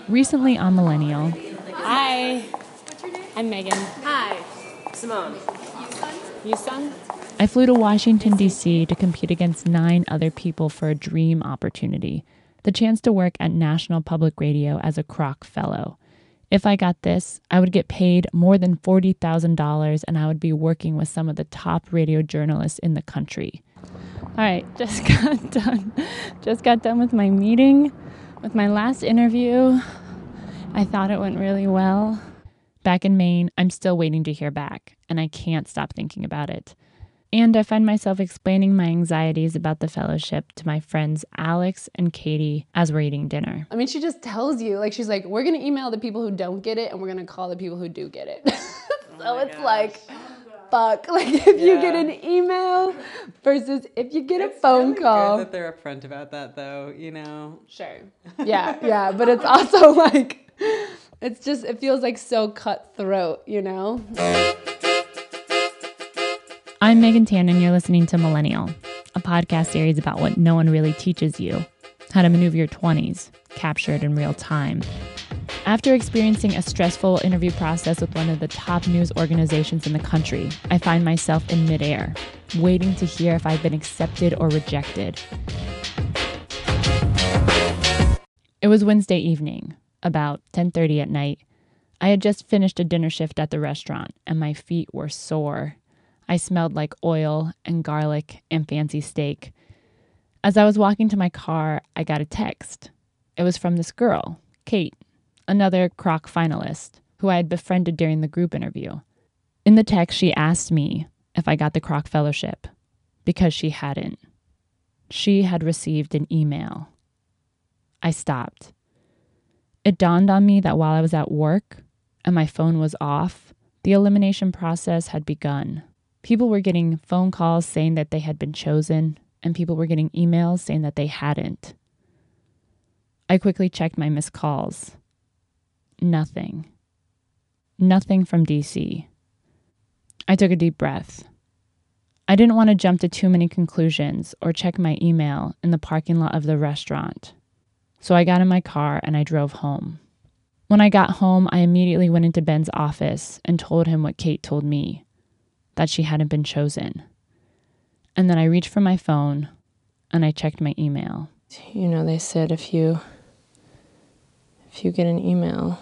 Recently on Millennial. Hi. What's your name? I'm Megan. Hi. Simone. Yusun? I flew to Washington, D.C. to compete against 9 other people for a dream opportunity, the chance to work at National Public Radio as a Kroc Fellow. If I got this, I would get paid more than $40,000 and I would be working with some of the top radio journalists in the country. All right, just got done with my meeting, with my last interview. I thought it went really well. Back in Maine, I'm still waiting to hear back, and I can't stop thinking about it. And I find myself explaining my anxieties about the fellowship to my friends Alex and Katie as we're eating dinner. I mean, she just tells you, like, she's like, we're going to email the people who don't get it, and we're going to call the people who do get it. So it's like, fuck. Like, if you get an email versus if you get a phone call. Good that they're upfront about that, though, you know? Sure. Yeah. But it's also like, it feels like so cutthroat, you know? I'm Megan Tan, and you're listening to Millennial, a podcast series about what no one really teaches you, how to maneuver your 20s, captured in real time. After experiencing a stressful interview process with one of the top news organizations in the country, I find myself in midair, waiting to hear if I've been accepted or rejected. It was Wednesday evening, about 10:30 at night. I had just finished a dinner shift at the restaurant, and my feet were sore. I smelled like oil and garlic and fancy steak. As I was walking to my car, I got a text. It was from this girl, Kate, another Kroc finalist, who I had befriended during the group interview. In the text, she asked me if I got the Kroc Fellowship, because she hadn't. She had received an email. I stopped. It dawned on me that while I was at work and my phone was off, the elimination process had begun. People were getting phone calls saying that they had been chosen, and people were getting emails saying that they hadn't. I quickly checked my missed calls. Nothing. Nothing from DC. I took a deep breath. I didn't want to jump to too many conclusions or check my email in the parking lot of the restaurant. So I got in my car and I drove home. When I got home, I immediately went into Ben's office and told him what Kate told me, that she hadn't been chosen. And then I reached for my phone and I checked my email. You know, they said if you get an email,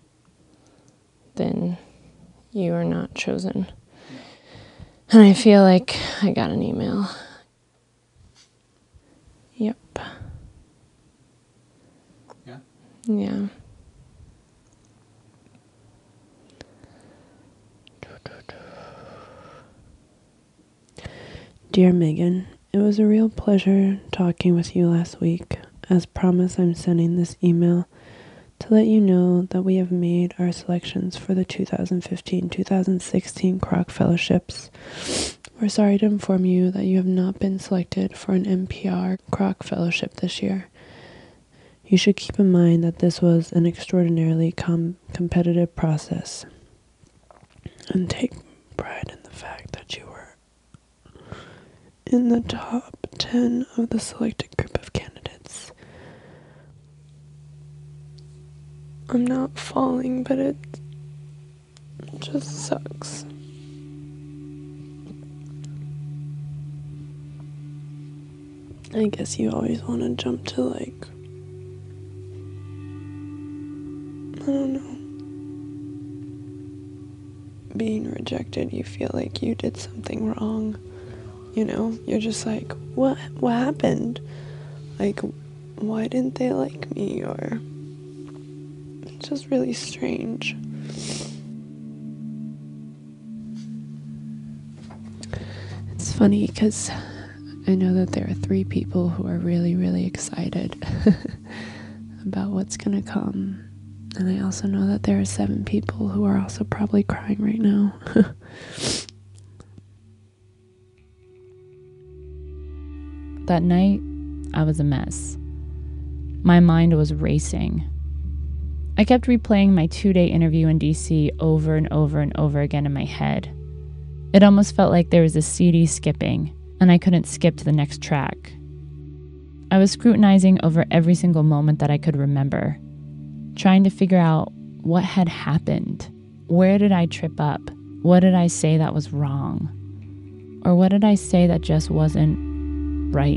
then you are not chosen. And I feel like I got an email. Yep. Yeah. Dear Megan, it was a real pleasure talking with you last week. As promised, I'm sending this email to let you know that we have made our selections for the 2015-2016 Kroc Fellowships. We're sorry to inform you that you have not been selected for an NPR Kroc Fellowship this year. You should keep in mind that this was an extraordinarily competitive process, and take pride in the fact that you were in the top 10 of the selected group of candidates. I'm not falling, but it just sucks. I guess you always want to jump to, like, I don't know, being rejected. You feel like you did something wrong. You know, you're just like, what happened? Like, why didn't they like me? Or it's just really strange. It's funny because I know that there are 3 people who are really, really excited about what's gonna come. And I also know that there are 7 people who are also probably crying right now. That night, I was a mess. My mind was racing. I kept replaying my 2-day interview in DC over and over and over again in my head. It almost felt like there was a CD skipping, and I couldn't skip to the next track. I was scrutinizing over every single moment that I could remember. trying to figure out what had happened. Where did I trip up? What did I say that was wrong? Or what did I say that just wasn't right?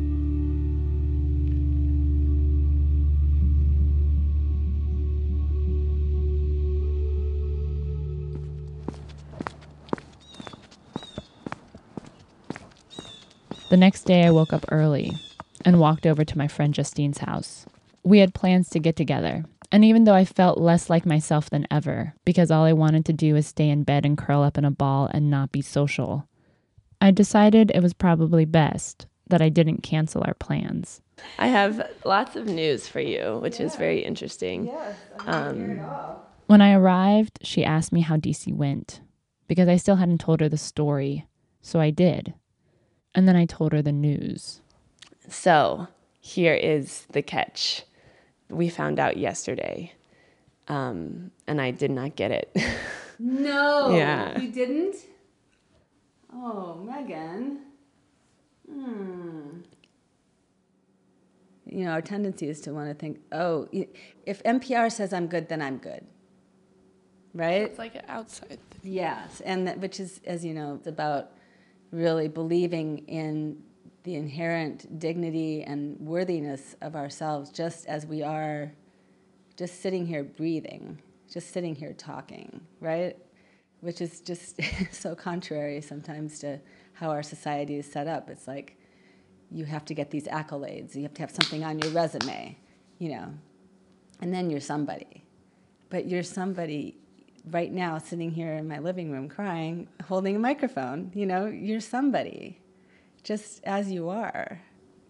The next day, I woke up early and walked over to my friend Justine's house. We had plans to get together, and even though I felt less like myself than ever, because all I wanted to do was stay in bed and curl up in a ball and not be social, I decided it was probably best that I didn't cancel our plans. I have lots of news for you, which is very interesting. When I arrived, she asked me how DC went, because I still hadn't told her the story, so I did. And then I told her the news. So here is the catch. We found out yesterday, and I did not get it. No, Yeah. you didn't? Oh, Megan. You know, our tendency is to want to think, oh, if NPR says I'm good, then I'm good. Right? It's like an outside thing. Yes, and which is, as you know, it's about really believing in the inherent dignity and worthiness of ourselves just as we are, just sitting here breathing, just sitting here talking, right? Which is just so contrary sometimes to how our society is set up. It's like you have to get these accolades, you have to have something on your resume, you know, and then you're somebody. But you're somebody right now sitting here in my living room crying, holding a microphone, you know, you're somebody, just as you are.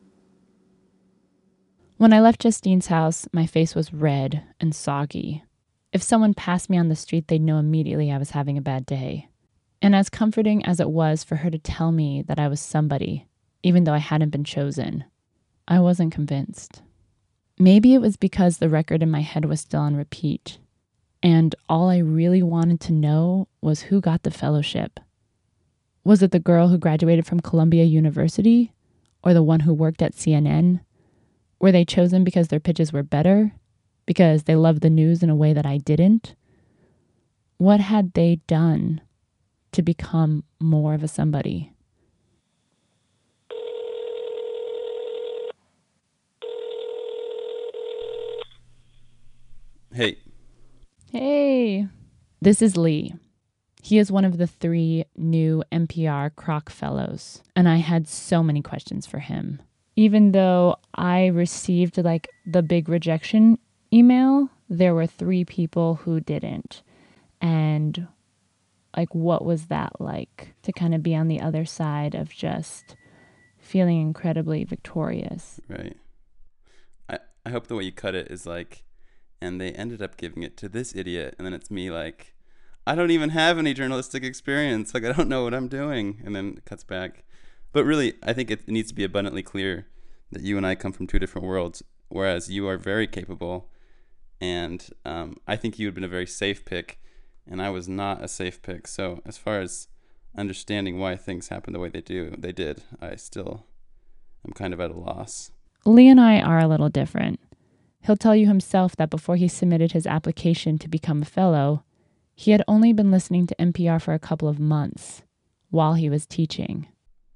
When I left Justine's house, my face was red and soggy. If someone passed me on the street, they'd know immediately I was having a bad day. And as comforting as it was for her to tell me that I was somebody, even though I hadn't been chosen, I wasn't convinced. Maybe it was because the record in my head was still on repeat, and all I really wanted to know was who got the fellowship. Was it the girl who graduated from Columbia University, or the one who worked at CNN? Were they chosen because their pitches were better? Because they loved the news in a way that I didn't? What had they done to become more of a somebody? Hey. Hey, this is Lee. He is one of the 3 new NPR Kroc Fellows, and I had so many questions for him. Even though I received like the big rejection email, there were 3 people who didn't. And like, what was that like to kind of be on the other side of just feeling incredibly victorious? Right. I hope the way you cut it is like, and they ended up giving it to this idiot, and then it's me like, I don't even have any journalistic experience. Like, I don't know what I'm doing. And then it cuts back. But really, I think it needs to be abundantly clear that you and I come from 2 different worlds, whereas you are very capable. And I think you had been a very safe pick, and I was not a safe pick. So as far as understanding why things happen the way they did, I still am kind of at a loss. Lee and I are a little different. He'll tell you himself that before he submitted his application to become a fellow, he had only been listening to NPR for a couple of months while he was teaching.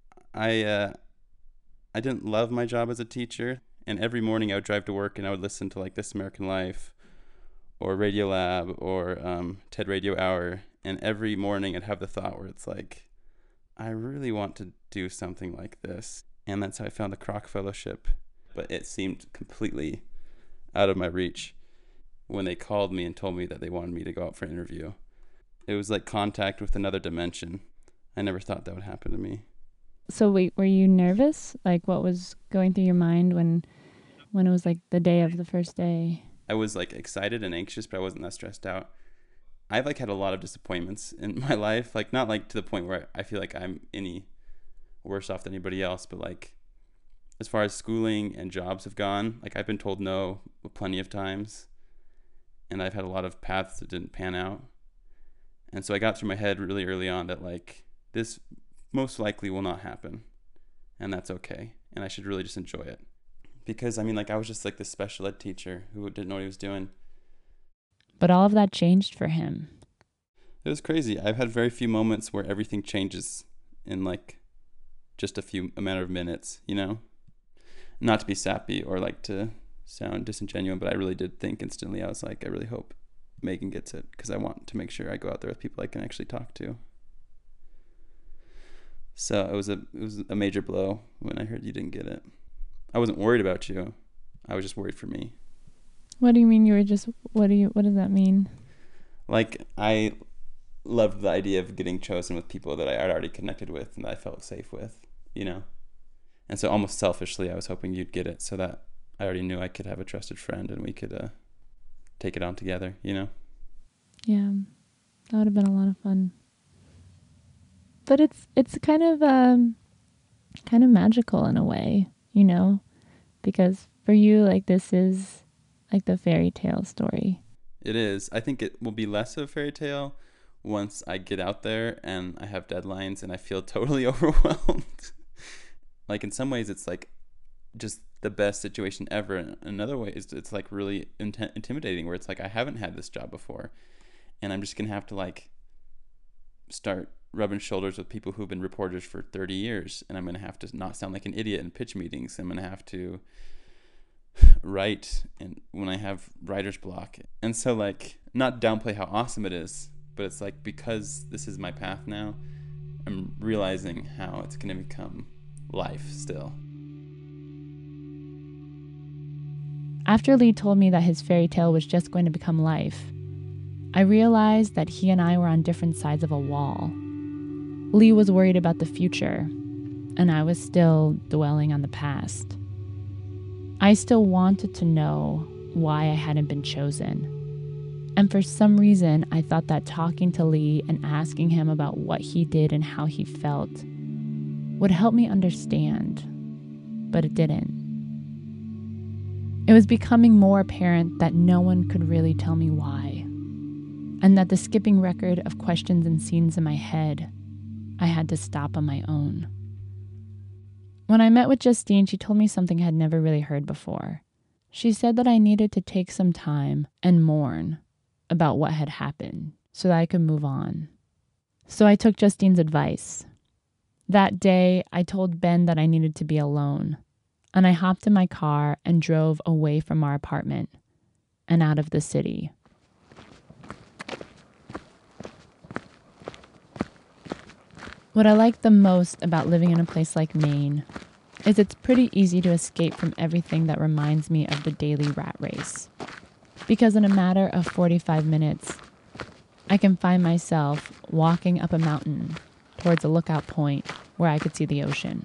I didn't love my job as a teacher, and every morning I would drive to work and I would listen to like This American Life or Radiolab or TED Radio Hour, and every morning I'd have the thought where it's like, I really want to do something like this. And that's how I found the Kroc Fellowship. But it seemed completely out of my reach when they called me and told me that they wanted me to go out for an interview. It was like contact with another dimension. I never thought that would happen to me. So wait, were you nervous? Like, what was going through your mind when it was like the day of the first day? I was like excited and anxious, but I wasn't that stressed out. I've like had a lot of disappointments in my life, like not like to the point where I feel like I'm any worse off than anybody else, but like as far as schooling and jobs have gone, like I've been told no plenty of times, and I've had a lot of paths that didn't pan out. And so I got through my head really early on that like this most likely will not happen, and that's okay, and I should really just enjoy it. Because I mean, like I was just like this special ed teacher who didn't know what he was doing, But all of that changed for him. It was crazy. I've had very few moments where everything changes in like just a matter of minutes, you know? Not to be sappy or like to sound disingenuous, but I really did think instantly. I was like, I really hope Megan gets it, because I want to make sure I go out there with people I can actually talk to. So it was a major blow when I heard you didn't get it. I wasn't worried about you. I was just worried for me. What do you mean you were just, what does that mean? Like, I loved the idea of getting chosen with people that I had already connected with and that I felt safe with, you know? And so almost selfishly, I was hoping you'd get it so that I already knew I could have a trusted friend and we could take it on together, you know? Yeah, that would have been a lot of fun. But it's kind of magical in a way, you know? Because for you, like, this is like the fairy tale story. It is. I think it will be less of a fairy tale once I get out there and I have deadlines and I feel totally overwhelmed. Like, in some ways, it's like just the best situation ever. In another way, it's like really intimidating, where it's like I haven't had this job before, and I'm just gonna have to like start rubbing shoulders with people who've been reporters for 30 years, and I'm gonna have to not sound like an idiot in pitch meetings. I'm gonna have to write and when I have writer's block, and so like not downplay how awesome it is, but it's like because this is my path now, I'm realizing how it's gonna become life still. After Lee told me that his fairy tale was just going to become life, I realized that he and I were on different sides of a wall. Lee was worried about the future, and I was still dwelling on the past. I still wanted to know why I hadn't been chosen. And for some reason, I thought that talking to Lee and asking him about what he did and how he felt would help me understand, but it didn't. It was becoming more apparent that no one could really tell me why, and that the skipping record of questions and scenes in my head, I had to stop on my own. When I met with Justine, she told me something I had never really heard before. She said that I needed to take some time and mourn about what had happened so that I could move on. So I took Justine's advice. That day, I told Ben that I needed to be alone, and I hopped in my car and drove away from our apartment and out of the city. What I like the most about living in a place like Maine is it's pretty easy to escape from everything that reminds me of the daily rat race. Because in a matter of 45 minutes, I can find myself walking up a mountain towards a lookout point where I could see the ocean.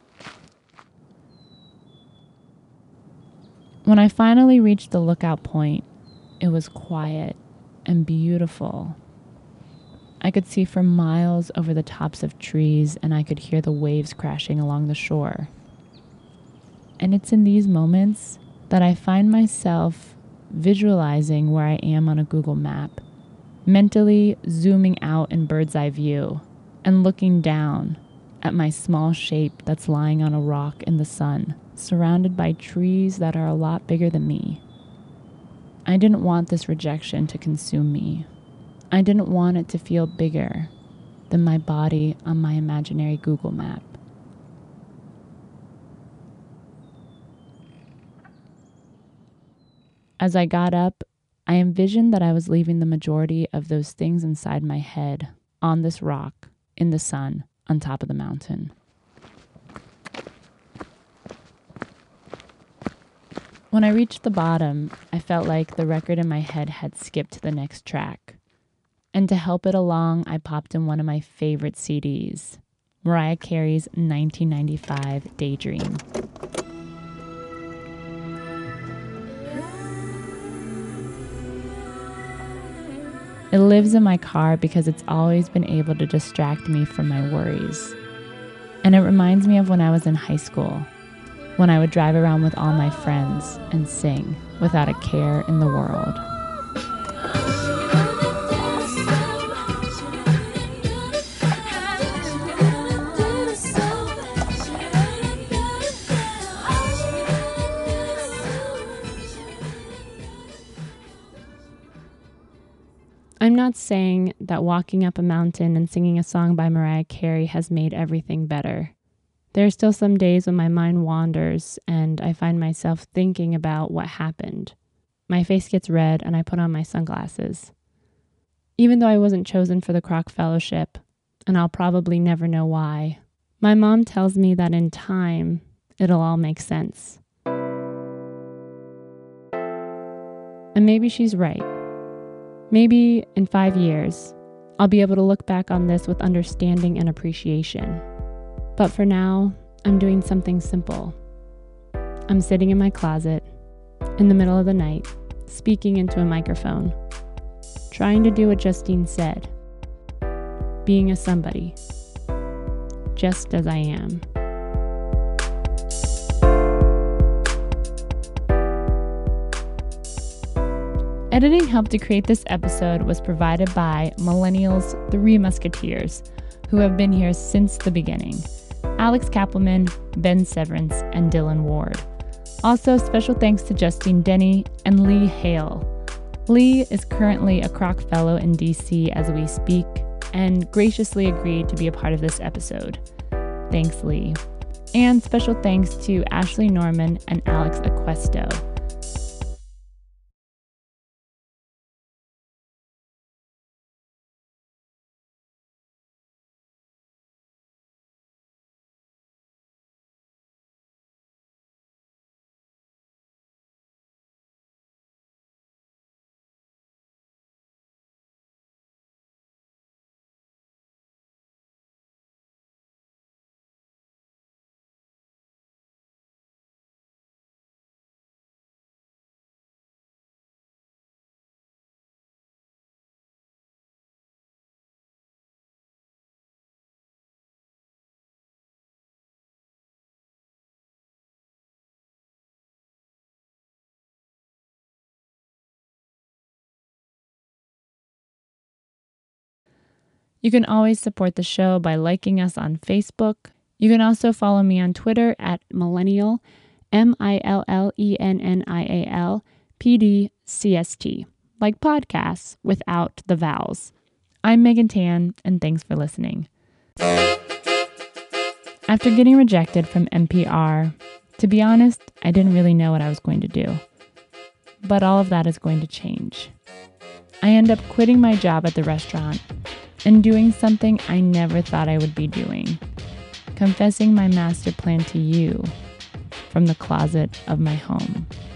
When I finally reached the lookout point, it was quiet and beautiful. I could see for miles over the tops of trees, and I could hear the waves crashing along the shore. And it's in these moments that I find myself visualizing where I am on a Google map, mentally zooming out in bird's eye view and looking down at my small shape that's lying on a rock in the sun, surrounded by trees that are a lot bigger than me. I didn't want this rejection to consume me. I didn't want it to feel bigger than my body on my imaginary Google map. As I got up, I envisioned that I was leaving the majority of those things inside my head on this rock in the sun on top of the mountain. When I reached the bottom, I felt like the record in my head had skipped to the next track. And to help it along, I popped in one of my favorite CDs, Mariah Carey's 1995 Daydream. It lives in my car because it's always been able to distract me from my worries. And it reminds me of when I was in high school, when I would drive around with all my friends and sing without a care in the world. I'm not saying that walking up a mountain and singing a song by Mariah Carey has made everything better. There are still some days when my mind wanders and I find myself thinking about what happened. My face gets red and I put on my sunglasses. Even though I wasn't chosen for the Kroc Fellowship, and I'll probably never know why, my mom tells me that in time, it'll all make sense. And maybe she's right. Maybe in 5 years, I'll be able to look back on this with understanding and appreciation. But for now, I'm doing something simple. I'm sitting in my closet, in the middle of the night, speaking into a microphone, trying to do what Justine said, being a somebody, just as I am. Editing help to create this episode was provided by Millennials' Three Musketeers, who have been here since the beginning: Alex Kappelman, Ben Severance, and Dylan Ward. Also, special thanks to Justine Denny and Lee Hale. Lee is currently a Kroc Fellow in DC as we speak and graciously agreed to be a part of this episode. Thanks, Lee. And special thanks to Ashley Norman and Alex Aquesto. You can always support the show by liking us on Facebook. You can also follow me on Twitter at Millennial, MILLENNIAL, PDCST, like podcasts without the vowels. I'm Megan Tan, and thanks for listening. After getting rejected from NPR, to be honest, I didn't really know what I was going to do. But all of that is going to change. I end up quitting my job at the restaurant and doing something I never thought I would be doing, confessing my master plan to you from the closet of my home.